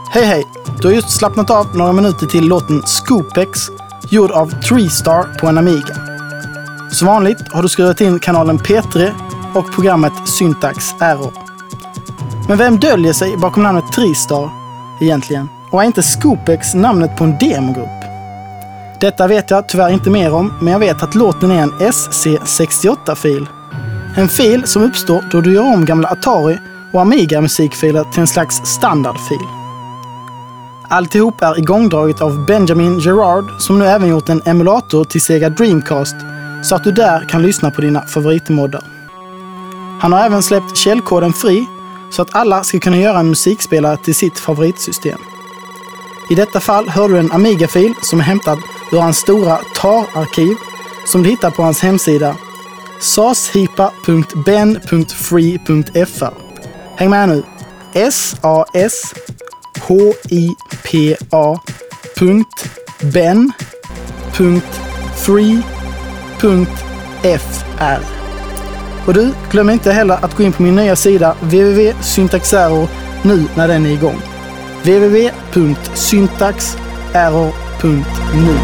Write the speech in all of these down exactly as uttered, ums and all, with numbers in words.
Hej hej! Du har just slappnat av några minuter till låten Scoopex, gjord av Three Star på en Amiga. Som vanligt har du skruvat in kanalen P tre och programmet Syntax Error. Men vem döljer sig bakom namnet Three Star egentligen? Och är inte Scoopex namnet på en demogrupp? Detta vet jag tyvärr inte mer om, men jag vet att låten är en S C sextioåtta-fil. En fil som uppstår då du gör om gamla Atari och Amiga-musikfiler till en slags standardfil. Alltihop är igångdraget av Benjamin Gerard, som nu även gjort en emulator till Sega Dreamcast så att du där kan lyssna på dina favoritmoddar. Han har även släppt källkoden fri så att alla ska kunna göra en musikspelare till sitt favoritsystem. I detta fall hör du en Amiga-fil som är hämtad ur hans stora T A R-arkiv som du hittar på hans hemsida sashipa punkt ben punkt free punkt f r. Häng med nu! S A S H I P A punkt ben punkt free punkt f r. Och du, glöm inte heller att gå in på min nya sida w w w punkt syntax error nu när den är igång. w w w punkt syntax error punkt nu.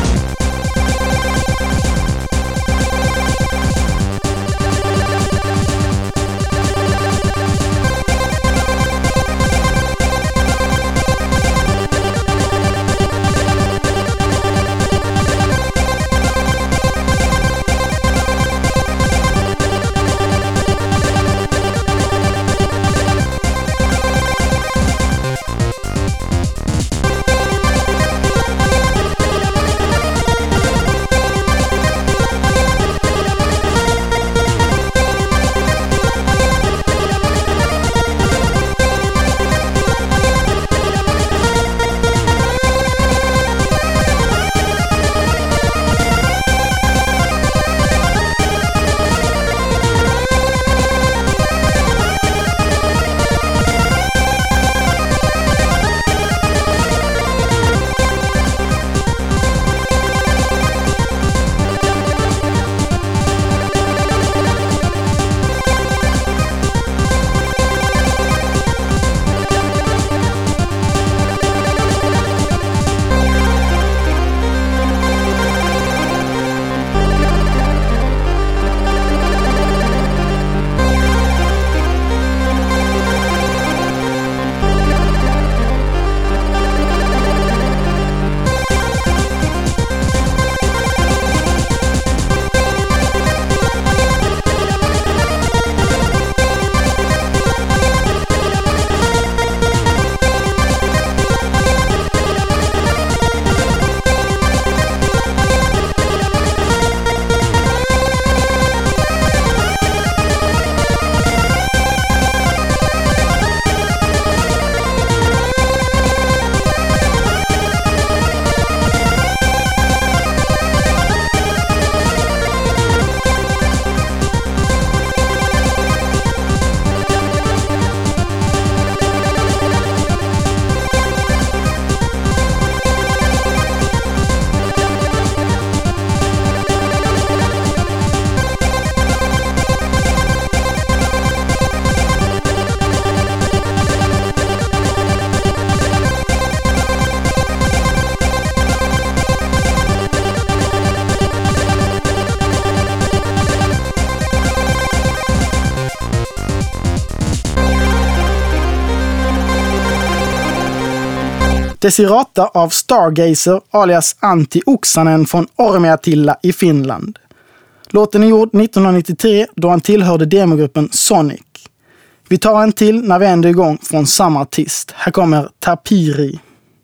Desirata av Stargazer alias Antti Oksanen från Ormiatilla i Finland. Låten är gjord nittonhundranittiotre då han tillhörde demogruppen Sonic. Vi tar en till när vi ändå är igång från samma artist. Här kommer Tapiri.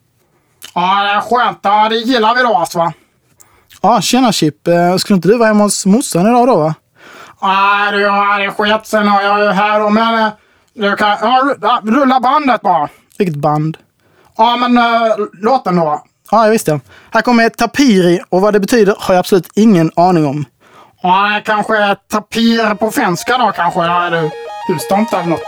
Ja, det är skönt. Ja, det gillar vi då alltså, va? Ja, tjena Chip. Skulle inte du vara hemma hos morsan idag då, va? Nej, du har det skit sen har jag ju här och men du kan ja, rulla bandet bara. Vilket band? Ja, men uh, låten då. Ja, jag visste det. Här kommer Tapiri och vad det betyder har jag absolut ingen aning om. Ja, kanske tapir på finska då kanske. Ja, är du hustomte eller något.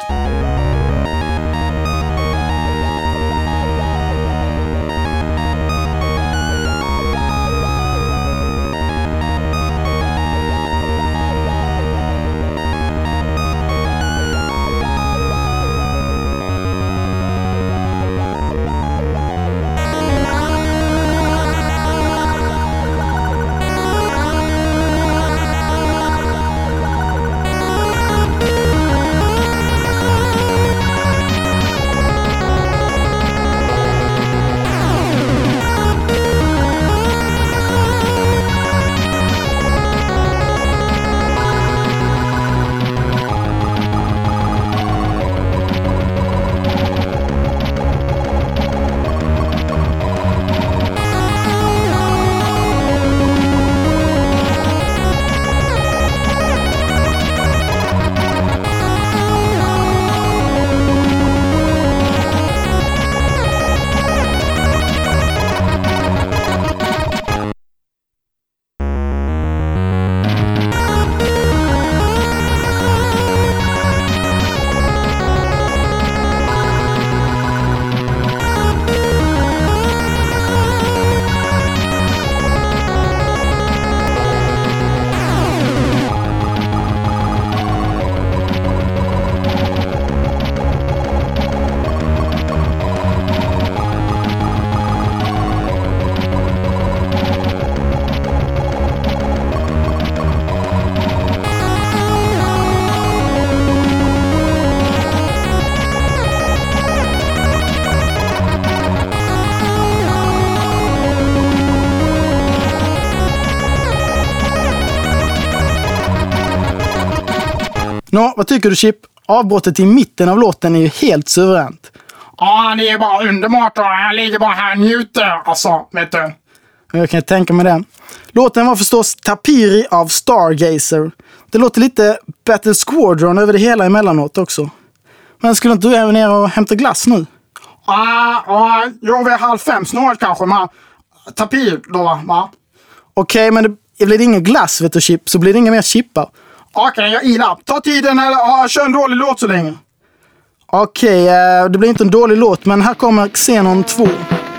Nå, vad tycker du, Chip? Avbrottet i mitten av låten är ju helt suveränt. Ja, det är bara underbart. Jag ligger bara här och njuter. Alltså, vet du. Jag kan tänka mig det. Låten var förstås Tapiri av Stargazer. Det låter lite Battle Squadron över det hela emellanåt också. Men skulle inte du även ner och hämta glass nu? Ja, ja, jag vid halv fem snart kanske. Men Tapir då, va? Okej, men det blir ingen glass, vet du, Chip. Så blir det inga mer chippar. Okej, okay, jag ilar. Ta tiden eller ja, kör en dålig låt så länge. Okej, okay, det blir inte en dålig låt, men här kommer Xenon två.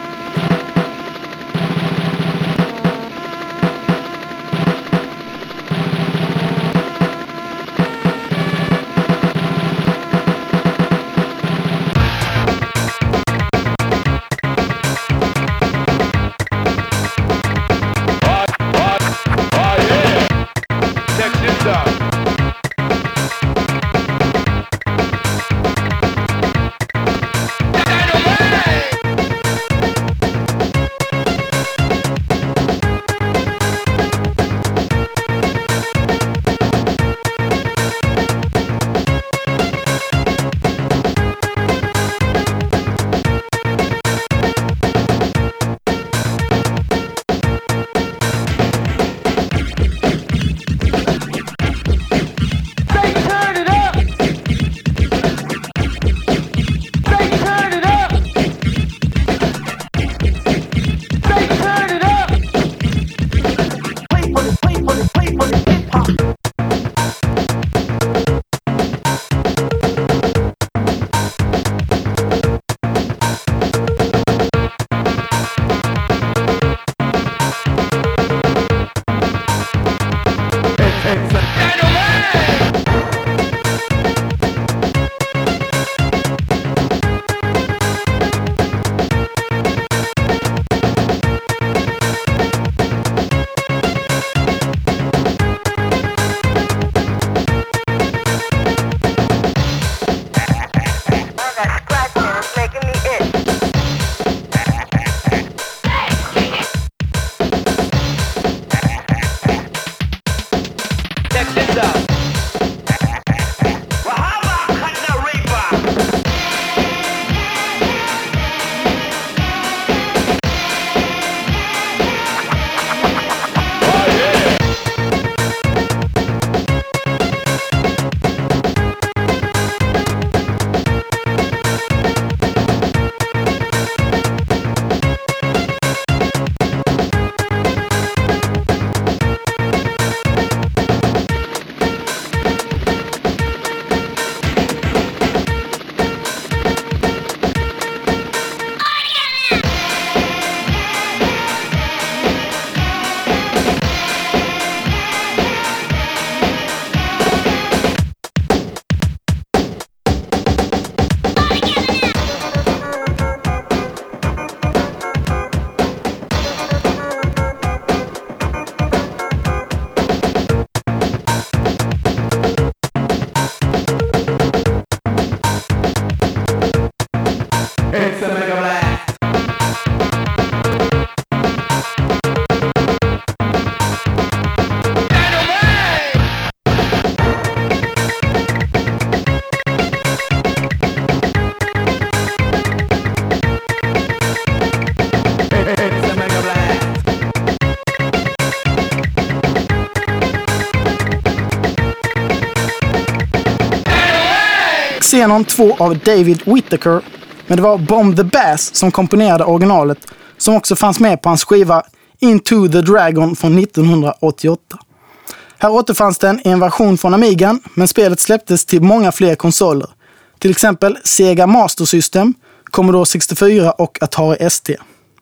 Xenon två av David Whittaker, men det var Bomb the Bass som komponerade originalet, som också fanns med på hans skiva Into the Dragon från nittonhundraåttioåtta. Här återfanns den i en version från Amigan, men spelet släpptes till många fler konsoler. Till exempel Sega Master System, Commodore sextiofyra och Atari S T.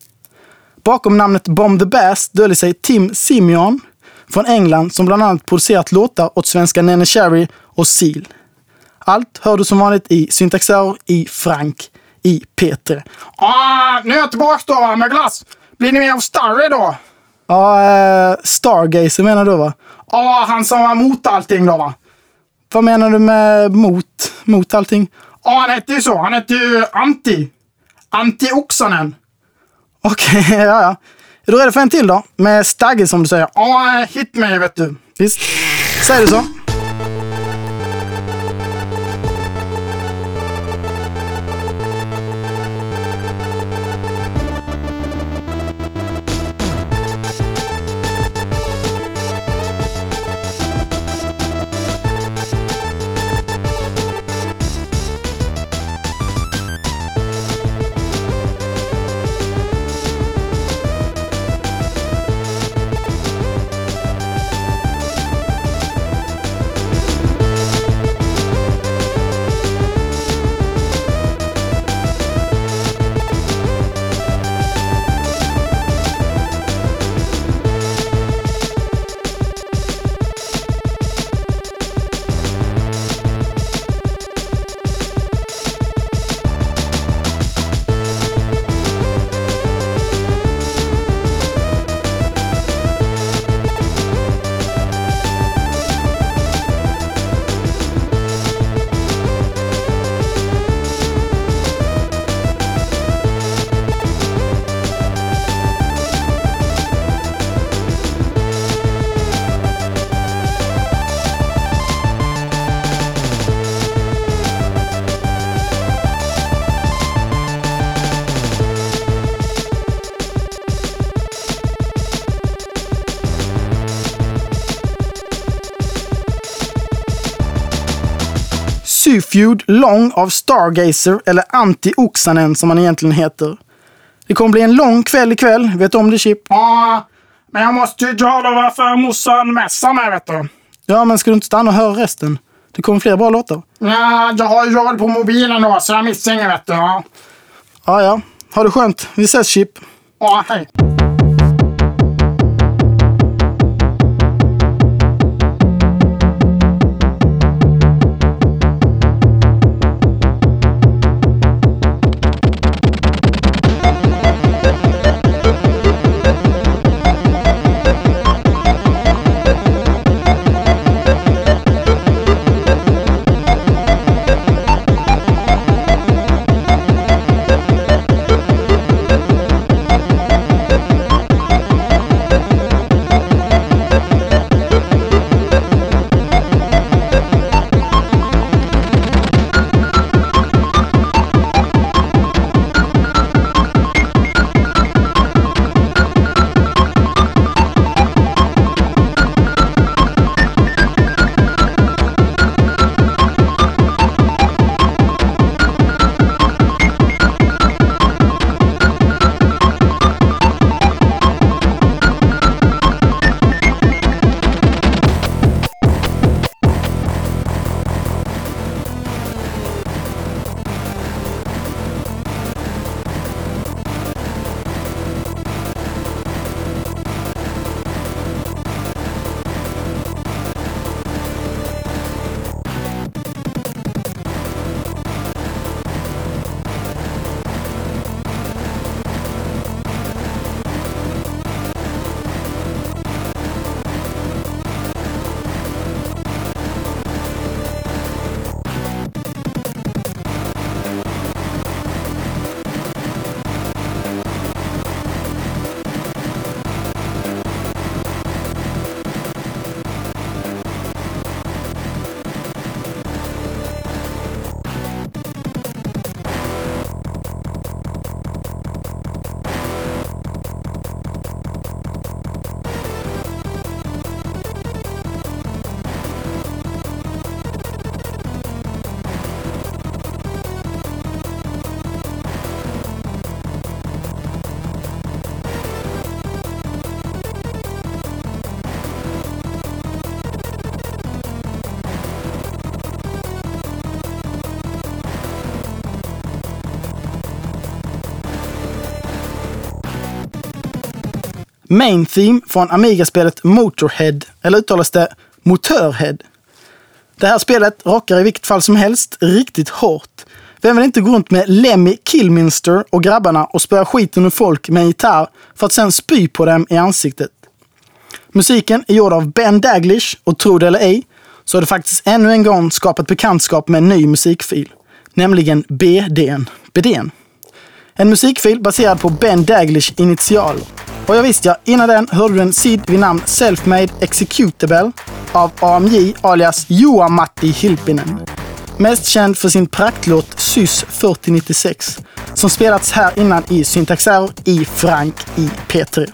Bakom namnet Bomb the Bass döljer sig Tim Simeon från England, som bland annat producerat låtar åt svenska Nene Cherry och Seal. Allt hör du som vanligt i Syntaxer i Frank i P tre. Ah, nu är jag tillbaka då med glass. Blir ni med av Starry då? Ja, äh, Stargazer menar du, va? Ja, ah, han som var mot allting då, va? Vad menar du med mot, mot allting? Ja, ah, han hette ju så. Han hette ju Antti. Antti Oksanen. Okej, okay, ja, ja. Är du redo för en till då? Med Stagge som du säger. Ja, ah, hit mig vet du. Visst. Säger du så? Zyfeud Long av Stargazer, eller Anti-Oxanen som han egentligen heter. Det kommer bli en lång kväll ikväll, vet du om det, Chip? Ja, men jag måste ju dra då varför morsan mässar mig, vet du. Ja, men ska du inte stanna och höra resten? Det kommer fler bra låtar. Ja, jag har ju roll på mobilen då, så jag missar inget, vet du. Ja, ja. ja. Ha det skönt. Vi ses, Chip. ja hej. Main Theme från Amiga-spelet Motorhead, eller uttalas det Motörhead. Det här spelet rockar i vilket fall som helst riktigt hårt. Vem vill inte gå runt med Lemmy Kilminster och grabbarna och spöa skiten ur folk med en gitarr för att sen spy på dem i ansiktet? Musiken är gjord av Ben Daglish, och tro det eller ej så har det faktiskt ännu en gång skapat bekantskap med en ny musikfil, nämligen B D N. B D N. En musikfil baserad på Ben Daglish initial. Och jag visste ja, innan den hörde du en sid vid namn Selfmade Executable av A M J alias Juha-Matti Hilpinen. Mest känd för sin praktlåt Sys fyrtio nittiosex som spelats här innan i Syntax Error i Frank i P tre.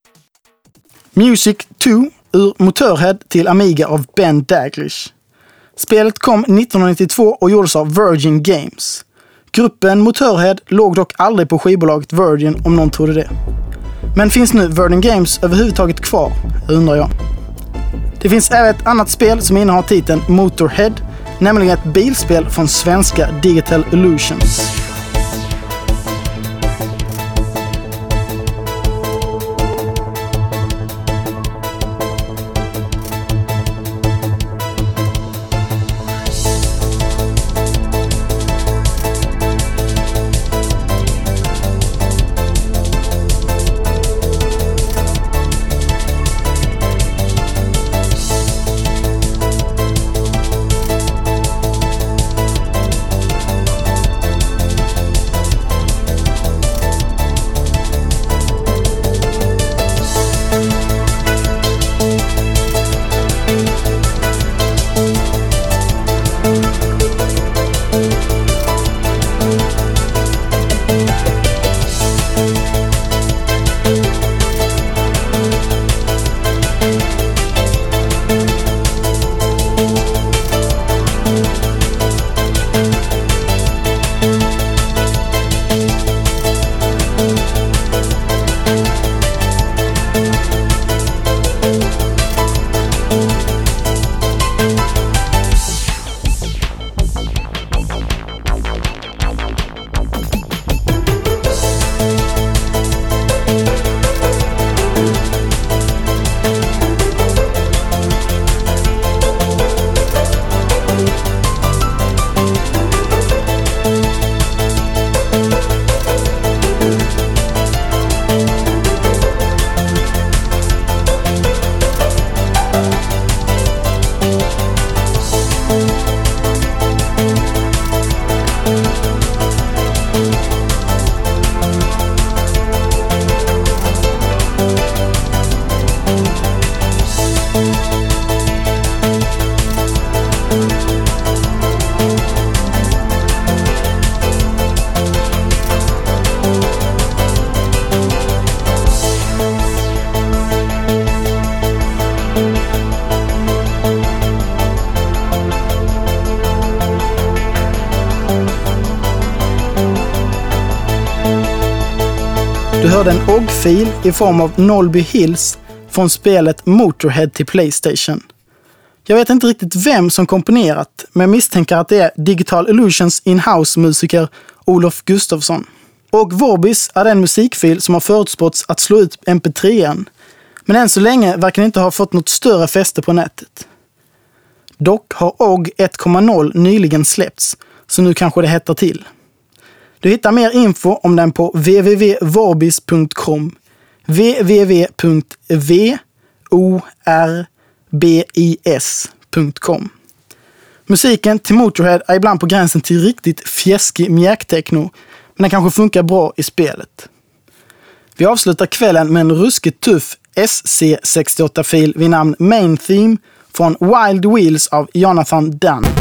Music två ur Motörhead till Amiga av Ben Daglish. Spelet kom nittonhundranittiotvå och gjordes av Virgin Games. Gruppen Motorhead låg dock aldrig på skivbolaget Virgin, om någon trodde det. Men finns nu Virgin Games överhuvudtaget kvar, undrar jag. Det finns även ett annat spel som innehar titeln Motorhead, nämligen ett bilspel från svenska Digital Illusions. Du hörde en O G-fil i form av Nolby Hills från spelet Motorhead till PlayStation. Jag vet inte riktigt vem som komponerat, men misstänker att det är Digital Illusions in-house-musiker Olof Gustafsson. Och Vorbis är den musikfil som har förutspåtts att slå ut M P trean, men än så länge verkar inte ha fått något större fäste på nätet. Dock har O G ett komma noll nyligen släppts, så nu kanske det hettar till. Du hittar mer info om den på w w w punkt vorbis punkt com, w w w punkt vorbis punkt com. Musiken till Motorhead är ibland på gränsen till riktigt fjäskig mjäktechno, men den kanske funkar bra i spelet. Vi avslutar kvällen med en ruskigt tuff S C sextioåtta-fil vid namn Main Theme från Wild Wheels av Jonathan Dunn.